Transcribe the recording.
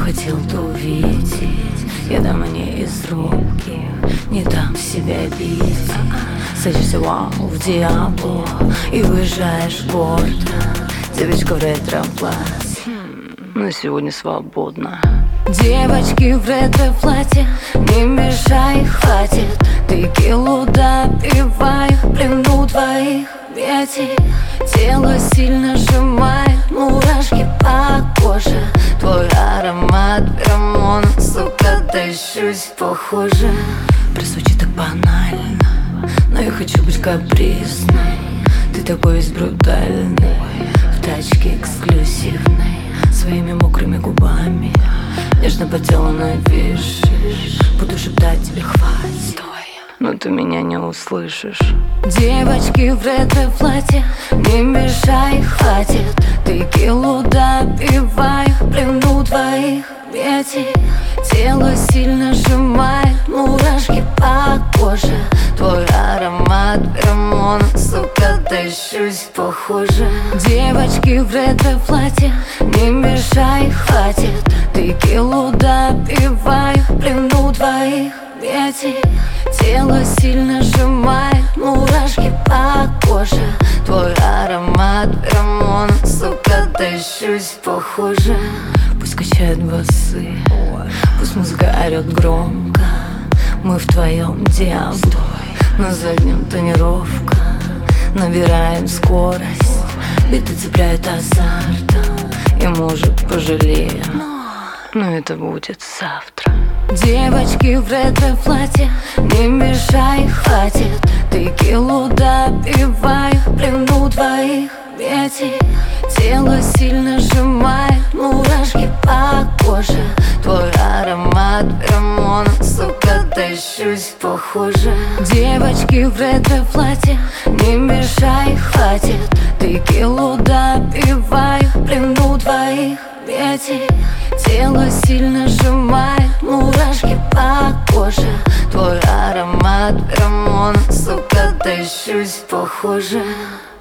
хотел, то увидеть. Я дам мне из руки, не дам себя бить. Садишься вау в Диабло и уезжаешь в город. Девочка в ретро-платье, но сегодня свободна. Девочки в ретро-платье, не мешай, хватит. Текилу допивай, плену твоих объятий. Тело сильно сжимает, мурашки по коже. Твой аромат феромон, сука, тащусь похоже. Прозвучит так банально, но я хочу быть капризной. Ты такой весь брутальный, в тачке эксклюзивной. Своими мокрыми губами нежно по телу навешаешь. Буду шептать тебе хватит, но ты меня не услышишь. Девочки в ретро-платье, не мешай, хватит. Текилу допивай, плену твоих объятий. Тело сильно сжимает, мурашки по коже. Твой аромат феромон, сука, тащусь похоже. Девочки в ретро-платье, не мешай, хватит. Текилу допивай, плену твоих объятий. Тело сильно сжимает, мурашки по коже. Твой аромат феромон, сука, тащусь похоже. Пусть качают басы, пусть музыка орет громко. Мы в твоем Диабло, на заднем тонировка. Набираем скорость, биты цепляют азартом. И может пожалеем, но это будет завтра. Девочки в ретро-платье, не мешай, хватит. Текилу допивай, плену твоих объятий. Тело сильно сжимает, мурашки по коже. Твой аромат феромон, сука, тащусь похоже. Девочки в ретро-платье, не мешай, хватит. Текилу допивай, плену твоих объятий. Тело сильно сжимает, мурашки по коже. Твой аромат феромон, сука, тащусь похоже.